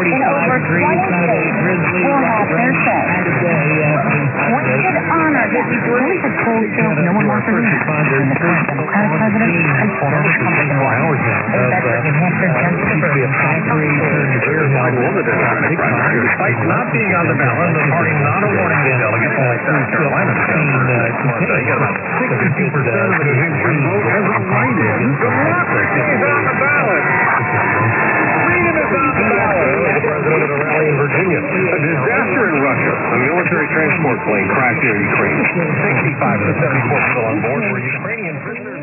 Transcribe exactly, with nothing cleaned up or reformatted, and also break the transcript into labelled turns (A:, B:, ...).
A: forty-five degrees, kind of a drizzly,
B: will have their say.
A: kind of day after.
B: We should honor them.
C: Police have told Phil no one wants to leave. And the current Democratic president and former Republican one. Better enhance their sense of
D: Despite not being on the ballot, the party not awarding the delegates like South Carolina. They got about sixty-two percent of the New Hampshire vote as a write-in. Democracy is on the ballot. Freedom is on the ballot. The president of a rally in Virginia. A disaster in Russia. A military transport plane crashed near Ukraine. sixty-five of the seventy-four people on board were Ukrainian prisoners.